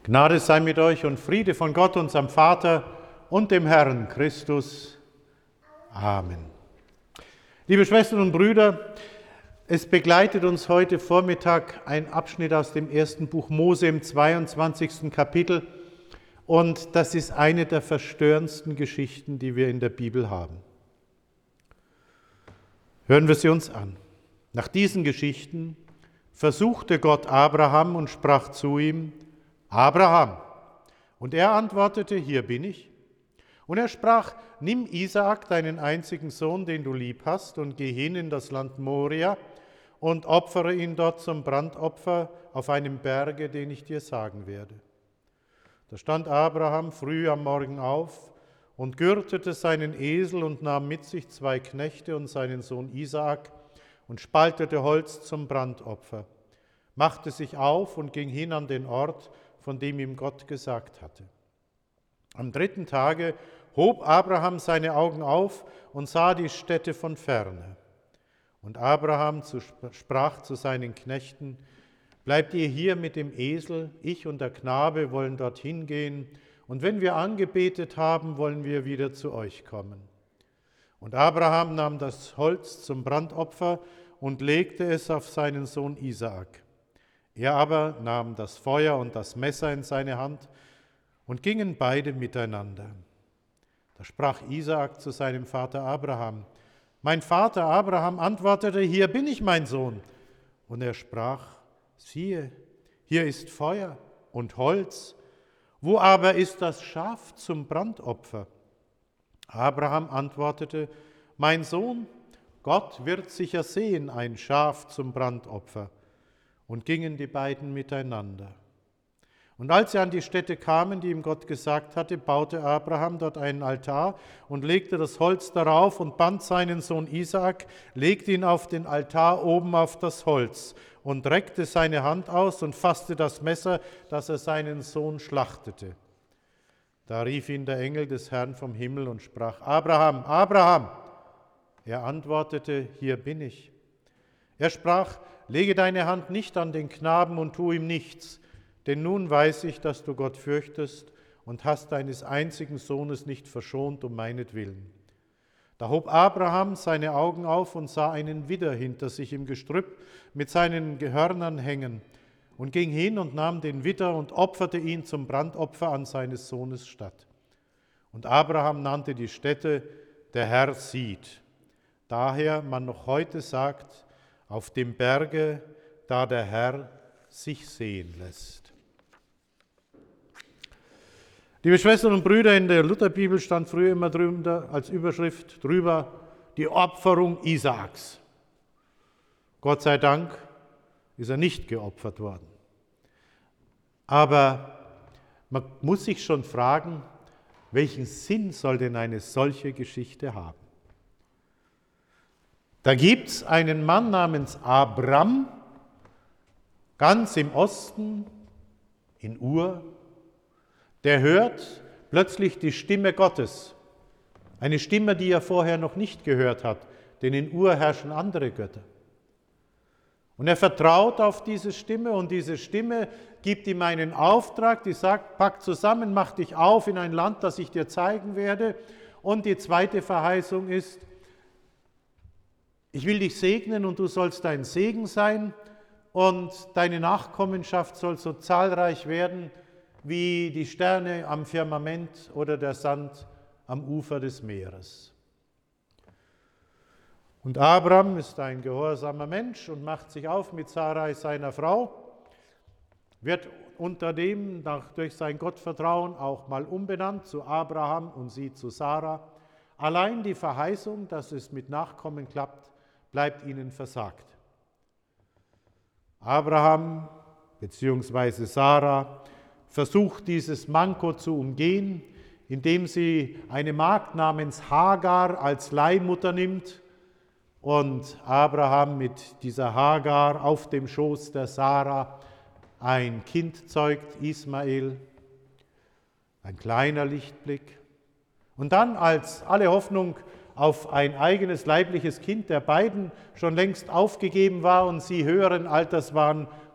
Gnade sei mit euch und Friede von Gott, unserem Vater und dem Herrn Christus. Amen. Liebe Schwestern und Brüder, es begleitet uns heute Vormittag ein Abschnitt aus dem ersten Buch Mose im 22. Kapitel. Und das ist eine der verstörendsten Geschichten, die wir in der Bibel haben. Hören wir sie uns an. Nach diesen Geschichten versuchte Gott Abraham und sprach zu ihm: Abraham. Und er antwortete: Hier bin ich. Und er sprach: Nimm Isaak, deinen einzigen Sohn, den du lieb hast, und geh hin in das Land Moria und opfere ihn dort zum Brandopfer auf einem Berge, den ich dir sagen werde. Da stand Abraham früh am Morgen auf und gürtete seinen Esel und nahm mit sich 2 Knechte und seinen Sohn Isaak und spaltete Holz zum Brandopfer, machte sich auf und ging hin an den Ort, von dem ihm Gott gesagt hatte. Am 3. Tage hob Abraham seine Augen auf und sah die Stätte von ferne. Und Abraham sprach zu seinen Knechten: Bleibt ihr hier mit dem Esel, ich und der Knabe wollen dorthin gehen, und wenn wir angebetet haben, wollen wir wieder zu euch kommen. Und Abraham nahm das Holz zum Brandopfer und legte es auf seinen Sohn Isaak. Er aber nahm das Feuer und das Messer in seine Hand und gingen beide miteinander. Da sprach Isaak zu seinem Vater Abraham: Mein Vater Abraham antwortete: Hier bin ich, mein Sohn. Und er sprach: Siehe, hier ist Feuer und Holz. Wo aber ist das Schaf zum Brandopfer? Abraham antwortete: Mein Sohn, Gott wird sicher sehen, ein Schaf zum Brandopfer. Und gingen die beiden miteinander. Und als sie an die Stätte kamen, die ihm Gott gesagt hatte, baute Abraham dort einen Altar und legte das Holz darauf und band seinen Sohn Isaak, legte ihn auf den Altar oben auf das Holz und reckte seine Hand aus und fasste das Messer, dass er seinen Sohn schlachtete. Da rief ihn der Engel des Herrn vom Himmel und sprach: Abraham, Abraham! Er antwortete: Hier bin ich. Er sprach: Lege deine Hand nicht an den Knaben und tu ihm nichts, denn nun weiß ich, dass du Gott fürchtest und hast deines einzigen Sohnes nicht verschont um meinetwillen. Da hob Abraham seine Augen auf und sah einen Widder hinter sich im Gestrüpp mit seinen Gehörnern hängen und ging hin und nahm den Widder und opferte ihn zum Brandopfer an seines Sohnes statt. Und Abraham nannte die Stätte: Der Herr sieht. Daher man noch heute sagt: Auf dem Berge, da der Herr sich sehen lässt. Liebe Schwestern und Brüder, in der Lutherbibel stand früher immer drüber, als Überschrift drüber: die Opferung Isaaks. Gott sei Dank ist er nicht geopfert worden. Aber man muss sich schon fragen, welchen Sinn soll denn eine solche Geschichte haben? Da gibt es einen Mann namens Abram, ganz im Osten, in Ur, der hört plötzlich die Stimme Gottes. Eine Stimme, die er vorher noch nicht gehört hat, denn in Ur herrschen andere Götter. Und er vertraut auf diese Stimme und diese Stimme gibt ihm einen Auftrag, die sagt: Pack zusammen, mach dich auf in ein Land, das ich dir zeigen werde. Und die zweite Verheißung ist: Ich will dich segnen und du sollst ein Segen sein und deine Nachkommenschaft soll so zahlreich werden wie die Sterne am Firmament oder der Sand am Ufer des Meeres. Und Abram ist ein gehorsamer Mensch und macht sich auf mit Sarai, seiner Frau, wird unterdem durch sein Gottvertrauen auch mal umbenannt zu Abraham und sie zu Sarah. Allein die Verheißung, dass es mit Nachkommen klappt, bleibt ihnen versagt. Abraham bzw. Sarah versucht dieses Manko zu umgehen, indem sie eine Magd namens Hagar als Leihmutter nimmt und Abraham mit dieser Hagar auf dem Schoß der Sarah ein Kind zeugt, Ismael, ein kleiner Lichtblick. Und dann, als alle Hoffnung auf ein eigenes leibliches Kind der beiden schon längst aufgegeben war und sie höheren Alters waren,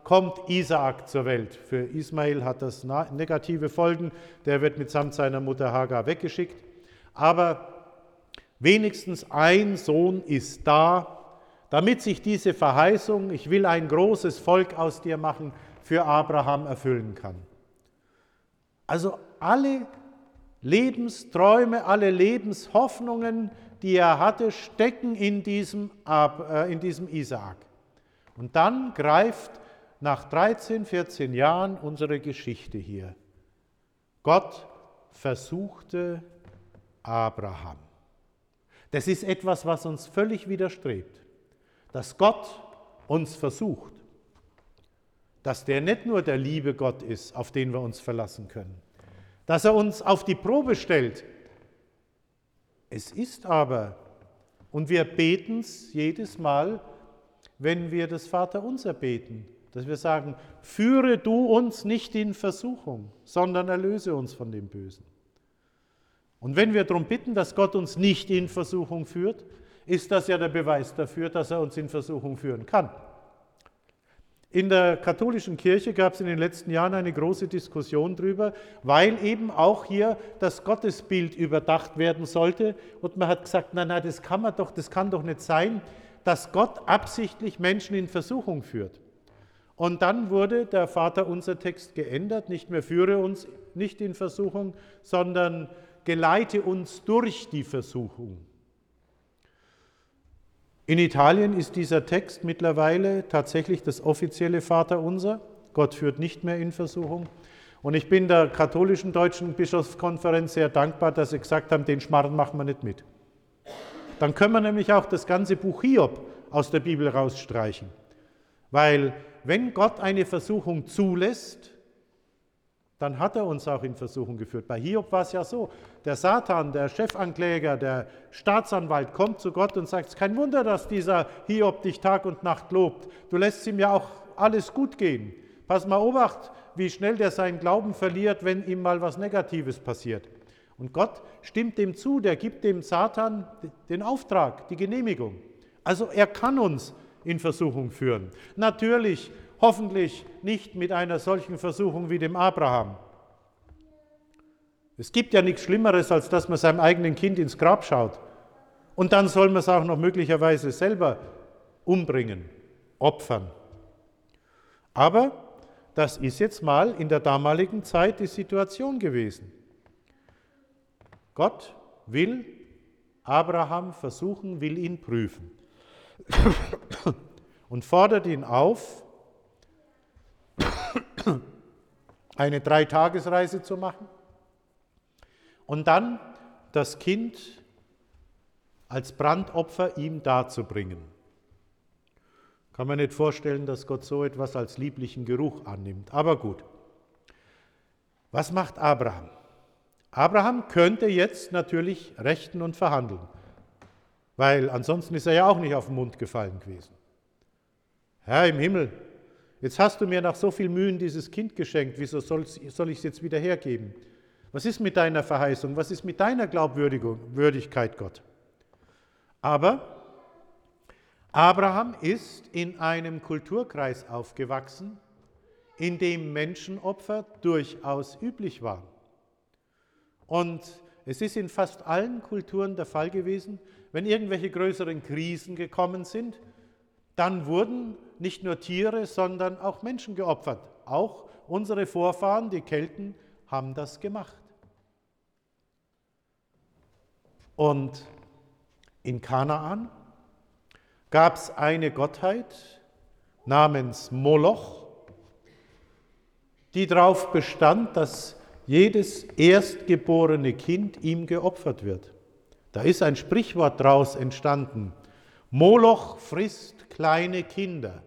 kommt Isaak zur Welt. Für Ismael hat das negative Folgen, der wird mitsamt seiner Mutter Hagar weggeschickt. Aber wenigstens ein Sohn ist da, damit sich diese Verheißung, ich will ein großes Volk aus dir machen, für Abraham erfüllen kann. Also alle Lebensträume, alle Lebenshoffnungen, die er hatte, stecken in diesem Isaak. Und dann greift nach 13, 14 Jahren unsere Geschichte hier. Gott versuchte Abraham. Das ist etwas, was uns völlig widerstrebt. Dass Gott uns versucht. Dass der nicht nur der liebe Gott ist, auf den wir uns verlassen können. Dass er uns auf die Probe stellt. Es ist aber, und wir beten es jedes Mal, wenn wir das Vaterunser beten, dass wir sagen, führe du uns nicht in Versuchung, sondern erlöse uns von dem Bösen. Und wenn wir darum bitten, dass Gott uns nicht in Versuchung führt, ist das ja der Beweis dafür, dass er uns in Versuchung führen kann. In der katholischen Kirche gab es in den letzten Jahren eine große Diskussion darüber, weil eben auch hier das Gottesbild überdacht werden sollte. Und man hat gesagt, nein, das kann doch nicht sein, dass Gott absichtlich Menschen in Versuchung führt. Und dann wurde der Vaterunser-Text geändert, nicht mehr führe uns nicht in Versuchung, sondern geleite uns durch die Versuchung. In Italien ist dieser Text mittlerweile tatsächlich das offizielle Vaterunser. Gott führt nicht mehr in Versuchung. Und ich bin der katholischen Deutschen Bischofskonferenz sehr dankbar, dass sie gesagt haben, den Schmarrn machen wir nicht mit. Dann können wir nämlich auch das ganze Buch Hiob aus der Bibel rausstreichen. Weil wenn Gott eine Versuchung zulässt, dann hat er uns auch in Versuchung geführt. Bei Hiob war es ja so, der Satan, der Chefankläger, der Staatsanwalt kommt zu Gott und sagt, es ist kein Wunder, dass dieser Hiob dich Tag und Nacht lobt. Du lässt ihm ja auch alles gut gehen. Pass mal Obacht, wie schnell der seinen Glauben verliert, wenn ihm mal was Negatives passiert. Und Gott stimmt dem zu, der gibt dem Satan den Auftrag, die Genehmigung. Also er kann uns in Versuchung führen. Natürlich, hoffentlich nicht mit einer solchen Versuchung wie dem Abraham. Es gibt ja nichts Schlimmeres, als dass man seinem eigenen Kind ins Grab schaut. Und dann soll man es auch noch möglicherweise selber umbringen, opfern. Aber das ist jetzt mal in der damaligen Zeit die Situation gewesen. Gott will Abraham versuchen, will ihn prüfen und fordert ihn auf, eine 3-Tagesreise zu machen und dann das Kind als Brandopfer ihm darzubringen. Kann man nicht vorstellen, dass Gott so etwas als lieblichen Geruch annimmt, aber gut. Was macht Abraham? Abraham könnte jetzt natürlich rechten und verhandeln, weil ansonsten ist er ja auch nicht auf den Mund gefallen gewesen. Herr im Himmel, jetzt hast du mir nach so viel Mühen dieses Kind geschenkt, wieso soll ich es jetzt wieder hergeben? Was ist mit deiner Verheißung? Was ist mit deiner Glaubwürdigkeit, Gott? Aber Abraham ist in einem Kulturkreis aufgewachsen, in dem Menschenopfer durchaus üblich waren. Und es ist in fast allen Kulturen der Fall gewesen, wenn irgendwelche größeren Krisen gekommen sind, dann wurden nicht nur Tiere, sondern auch Menschen geopfert. Auch unsere Vorfahren, die Kelten, haben das gemacht. Und in Kanaan gab es eine Gottheit namens Moloch, die darauf bestand, dass jedes erstgeborene Kind ihm geopfert wird. Da ist ein Sprichwort daraus entstanden. Moloch frisst kleine Kinder.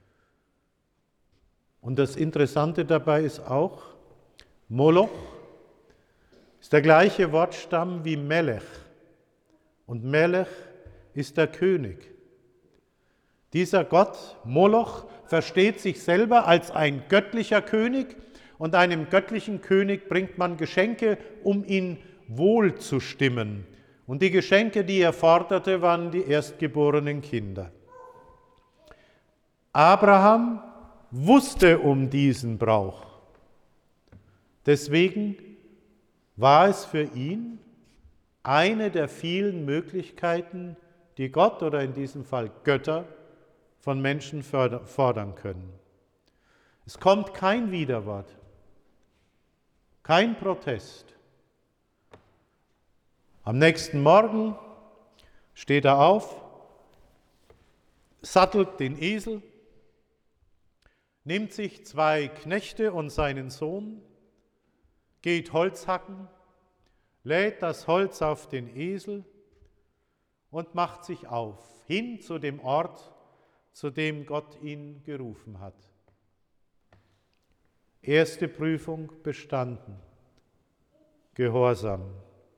Und das Interessante dabei ist auch, Moloch ist der gleiche Wortstamm wie Melech. Und Melech ist der König. Dieser Gott, Moloch, versteht sich selber als ein göttlicher König und einem göttlichen König bringt man Geschenke, um ihn wohl zu stimmen. Und die Geschenke, die er forderte, waren die erstgeborenen Kinder. Abraham wusste um diesen Brauch. Deswegen war es für ihn eine der vielen Möglichkeiten, die Gott oder in diesem Fall Götter von Menschen fordern können. Es kommt kein Widerwort, kein Protest. Am nächsten Morgen steht er auf, sattelt den Esel, nimmt sich 2 Knechte und seinen Sohn, geht Holz hacken, lädt das Holz auf den Esel und macht sich auf, hin zu dem Ort, zu dem Gott ihn gerufen hat. Erste Prüfung bestanden. Gehorsam.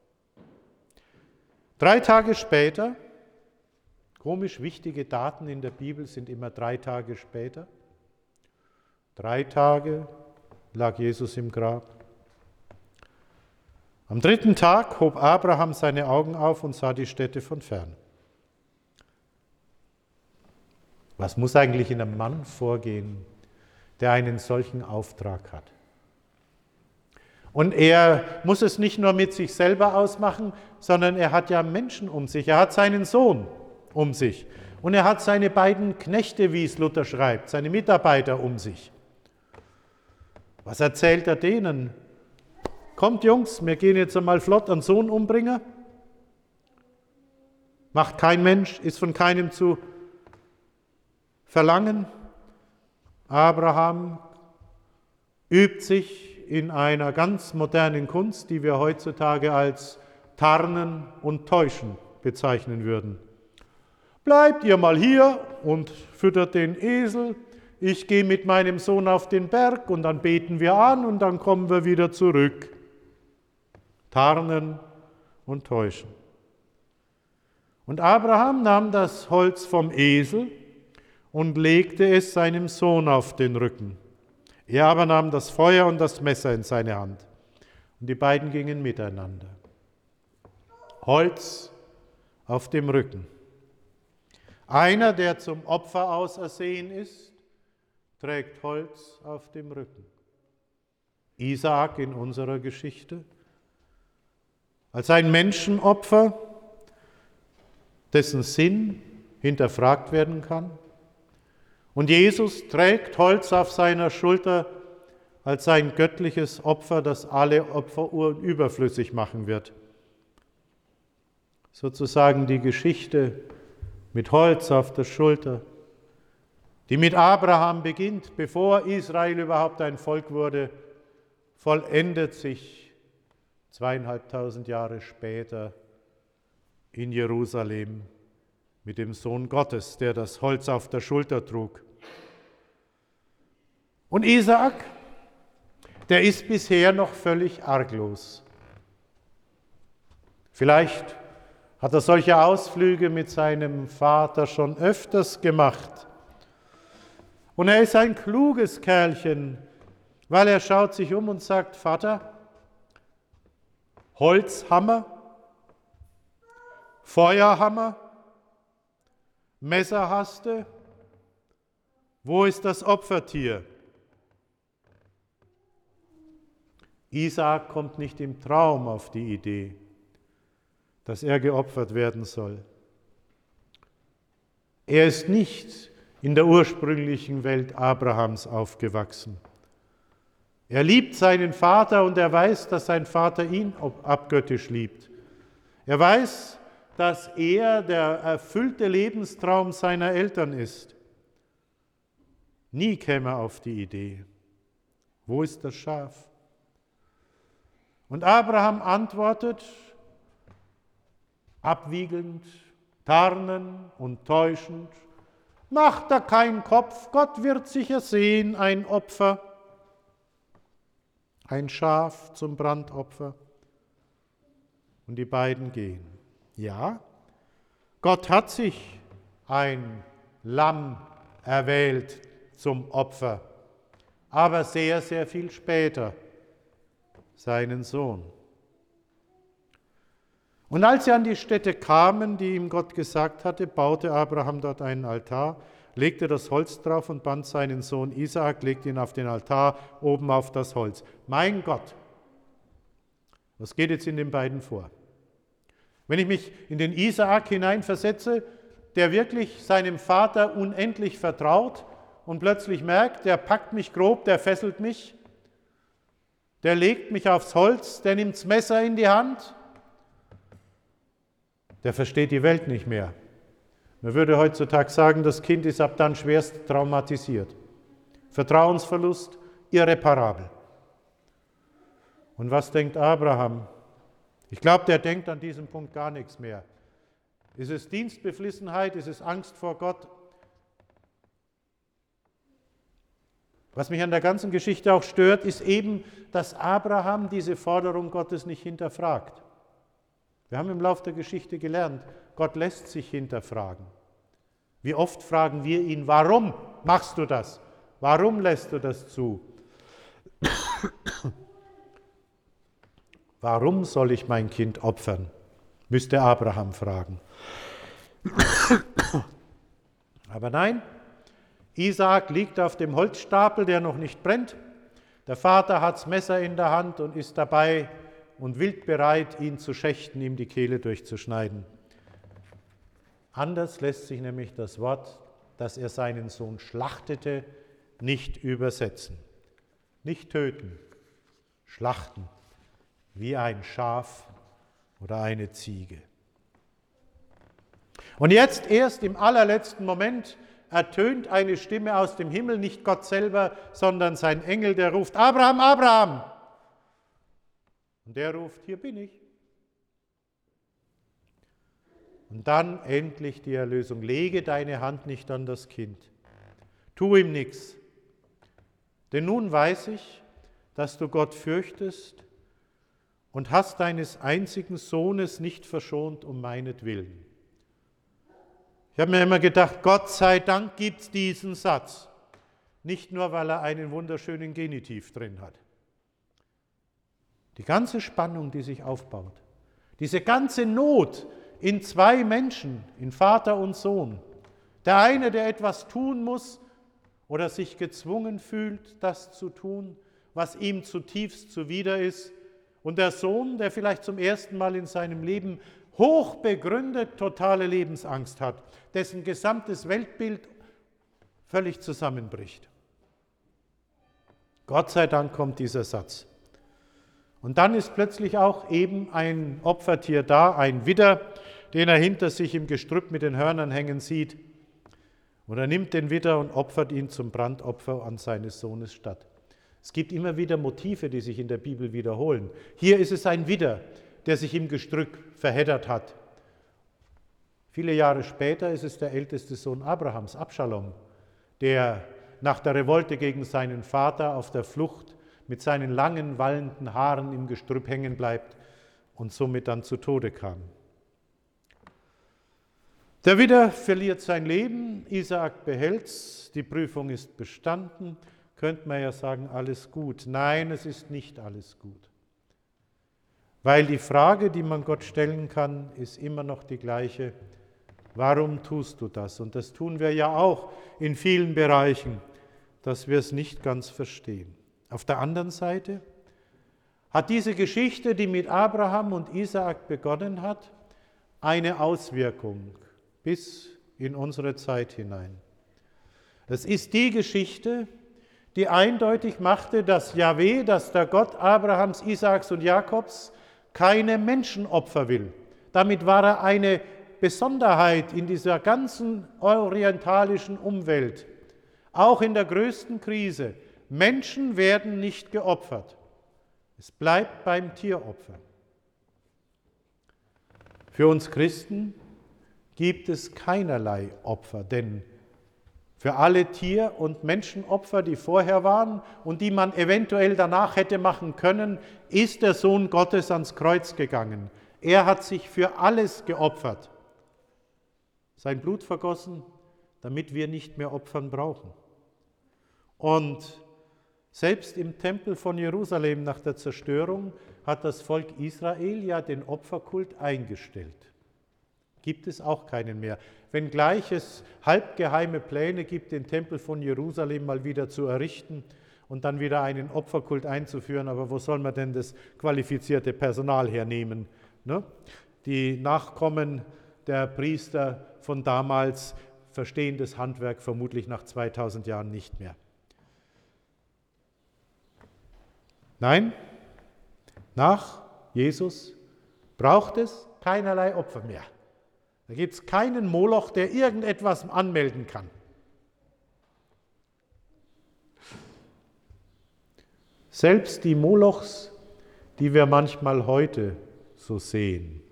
3 Tage später, komisch, wichtige Daten in der Bibel sind immer 3 Tage später. 3 Tage lag Jesus im Grab. Am 3. Tag hob Abraham seine Augen auf und sah die Städte von fern. Was muss eigentlich in einem Mann vorgehen, der einen solchen Auftrag hat? Und er muss es nicht nur mit sich selber ausmachen, sondern er hat ja Menschen um sich. Er hat seinen Sohn um sich. Und er hat seine beiden Knechte, wie es Luther schreibt, seine Mitarbeiter um sich. Was erzählt er denen? Kommt Jungs, wir gehen jetzt einmal flott einen Sohn umbringen. Macht kein Mensch, ist von keinem zu verlangen. Abraham übt sich in einer ganz modernen Kunst, die wir heutzutage als Tarnen und Täuschen bezeichnen würden. Bleibt ihr mal hier und füttert den Esel. Ich gehe mit meinem Sohn auf den Berg und dann beten wir an und dann kommen wir wieder zurück. Tarnen und Täuschen. Und Abraham nahm das Holz vom Esel und legte es seinem Sohn auf den Rücken. Er aber nahm das Feuer und das Messer in seine Hand. Und die beiden gingen miteinander. Holz auf dem Rücken. Einer, der zum Opfer ausersehen ist, trägt Holz auf dem Rücken. Isaak in unserer Geschichte als ein Menschenopfer, dessen Sinn hinterfragt werden kann. Und Jesus trägt Holz auf seiner Schulter als ein göttliches Opfer, das alle Opfer überflüssig machen wird. Sozusagen die Geschichte mit Holz auf der Schulter, die mit Abraham beginnt, bevor Israel überhaupt ein Volk wurde, vollendet sich 2500 Jahre später in Jerusalem mit dem Sohn Gottes, der das Holz auf der Schulter trug. Und Isaak, der ist bisher noch völlig arglos. Vielleicht hat er solche Ausflüge mit seinem Vater schon öfters gemacht. Und er ist ein kluges Kerlchen, weil er schaut sich um und sagt, Vater, Holzhammer, Feuerhammer, Messer hast du, wo ist das Opfertier? Isaak kommt nicht im Traum auf die Idee, dass er geopfert werden soll. Er ist nicht in der ursprünglichen Welt Abrahams aufgewachsen. Er liebt seinen Vater und er weiß, dass sein Vater ihn abgöttisch liebt. Er weiß, dass er der erfüllte Lebenstraum seiner Eltern ist. Nie käme er auf die Idee, wo ist das Schaf? Und Abraham antwortet, abwiegelnd, tarnend und täuschend, macht da keinen Kopf, Gott wird sicher sehen, ein Opfer, ein Schaf zum Brandopfer. Und die beiden gehen. Ja, Gott hat sich ein Lamm erwählt zum Opfer, aber sehr, sehr viel später seinen Sohn. Und als sie an die Stätte kamen, die ihm Gott gesagt hatte, baute Abraham dort einen Altar legte das Holz drauf und band seinen Sohn Isaak, legte ihn auf den Altar oben auf das Holz. Mein Gott, was geht jetzt in den beiden vor? Wenn ich mich in den Isaak hineinversetze, der wirklich seinem Vater unendlich vertraut und plötzlich merkt, der packt mich grob, der fesselt mich, der legt mich aufs Holz, der nimmt das Messer in die Hand, der versteht die Welt nicht mehr. Man würde heutzutage sagen, das Kind ist ab dann schwerst traumatisiert. Vertrauensverlust irreparabel. Und was denkt Abraham? Ich glaube, der denkt an diesem Punkt gar nichts mehr. Ist es Dienstbeflissenheit? Ist es Angst vor Gott? Was mich an der ganzen Geschichte auch stört, ist eben, dass Abraham diese Forderung Gottes nicht hinterfragt. Wir haben im Laufe der Geschichte gelernt, Gott lässt sich hinterfragen. Wie oft fragen wir ihn, warum machst du das? Warum lässt du das zu? Warum soll ich mein Kind opfern? Müsste Abraham fragen. Aber nein, Isaak liegt auf dem Holzstapel, der noch nicht brennt. Der Vater hat das Messer in der Hand und ist dabei und wild bereit, ihn zu schächten, ihm die Kehle durchzuschneiden. Anders lässt sich nämlich das Wort, dass er seinen Sohn schlachtete, nicht übersetzen. Nicht töten, schlachten, wie ein Schaf oder eine Ziege. Und jetzt erst im allerletzten Moment ertönt eine Stimme aus dem Himmel, nicht Gott selber, sondern sein Engel, der ruft, Abraham, Abraham! Und der ruft, hier bin ich. Und dann endlich die Erlösung. Lege deine Hand nicht an das Kind. Tu ihm nichts. Denn nun weiß ich, dass du Gott fürchtest und hast deines einzigen Sohnes nicht verschont um meinetwillen. Ich habe mir immer gedacht, Gott sei Dank gibt es diesen Satz. Nicht nur, weil er einen wunderschönen Genitiv drin hat. Die ganze Spannung, die sich aufbaut, diese ganze Not in zwei Menschen, in Vater und Sohn. Der eine, der etwas tun muss oder sich gezwungen fühlt, das zu tun, was ihm zutiefst zuwider ist. Und der Sohn, der vielleicht zum ersten Mal in seinem Leben hochbegründet totale Lebensangst hat, dessen gesamtes Weltbild völlig zusammenbricht. Gott sei Dank kommt dieser Satz. Und dann ist plötzlich auch eben ein Opfertier da, ein Widder, den er hinter sich im Gestrüpp mit den Hörnern hängen sieht. Und er nimmt den Widder und opfert ihn zum Brandopfer an seines Sohnes statt. Es gibt immer wieder Motive, die sich in der Bibel wiederholen. Hier ist es ein Widder, der sich im Gestrüpp verheddert hat. Viele Jahre später ist es der älteste Sohn Abrahams, Abschalom, der nach der Revolte gegen seinen Vater auf der Flucht mit seinen langen, wallenden Haaren im Gestrüpp hängen bleibt und somit dann zu Tode kam. Der Widder verliert sein Leben, Isaak behält's, die Prüfung ist bestanden. Könnte man ja sagen, alles gut. Nein, es ist nicht alles gut. Weil die Frage, die man Gott stellen kann, ist immer noch die gleiche. Warum tust du das? Und das tun wir ja auch in vielen Bereichen, dass wir es nicht ganz verstehen. Auf der anderen Seite hat diese Geschichte, die mit Abraham und Isaak begonnen hat, eine Auswirkung bis in unsere Zeit hinein. Es ist die Geschichte, die eindeutig machte, dass Jahwe, dass der Gott Abrahams, Isaaks und Jakobs, keine Menschenopfer will. Damit war er eine Besonderheit in dieser ganzen orientalischen Umwelt. Auch in der größten Krise. Menschen werden nicht geopfert. Es bleibt beim Tieropfer. Für uns Christen gibt es keinerlei Opfer, denn für alle Tier- und Menschenopfer, die vorher waren und die man eventuell danach hätte machen können, ist der Sohn Gottes ans Kreuz gegangen. Er hat sich für alles geopfert. Sein Blut vergossen, damit wir nicht mehr opfern brauchen. Und selbst im Tempel von Jerusalem nach der Zerstörung hat das Volk Israel ja den Opferkult eingestellt. gibt es auch keinen mehr. Wenngleich es halbgeheime Pläne gibt, den Tempel von Jerusalem mal wieder zu errichten und dann wieder einen Opferkult einzuführen, aber wo soll man denn das qualifizierte Personal hernehmen? Ne? Die Nachkommen der Priester von damals verstehen das Handwerk vermutlich nach 2000 Jahren nicht mehr. Nein, nach Jesus braucht es keinerlei Opfer mehr. Da gibt es keinen Moloch, der irgendetwas anmelden kann. Selbst die Molochs, die wir manchmal heute so sehen.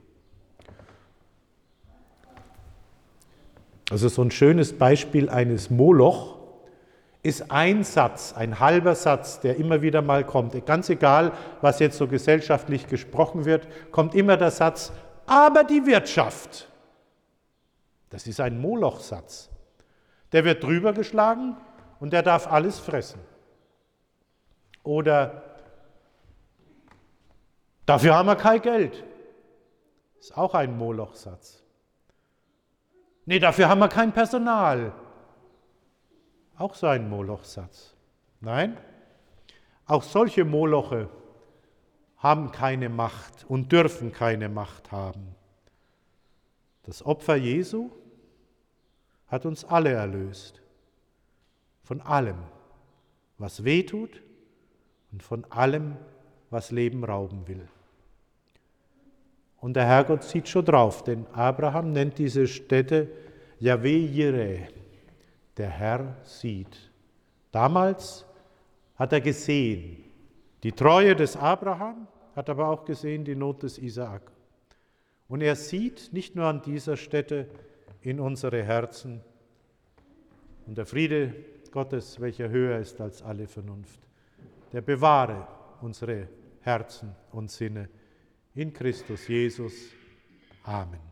Also so ein schönes Beispiel eines Moloch ist ein Satz, ein halber Satz, der immer wieder mal kommt. Ganz egal, was jetzt so gesellschaftlich gesprochen wird, kommt immer der Satz, aber die Wirtschaft. Das ist ein Moloch-Satz. Der wird drüber geschlagen und der darf alles fressen. Oder dafür haben wir kein Geld. Ist auch ein Moloch-Satz. Nee, dafür haben wir kein Personal. Auch so ein Moloch-Satz. Nein, auch solche Moloche haben keine Macht und dürfen keine Macht haben. Das Opfer Jesu hat uns alle erlöst. Von allem, was weh tut und von allem, was Leben rauben will. Und der Herrgott sieht schon drauf, denn Abraham nennt diese Stätte Yahweh Jireh. Der Herr sieht. Damals hat er gesehen die Treue des Abraham, hat aber auch gesehen die Not des Isaak. Und er sieht nicht nur an dieser Stätte in unsere Herzen. Und der Friede Gottes, welcher höher ist als alle Vernunft, der bewahre unsere Herzen und Sinne in Christus Jesus. Amen.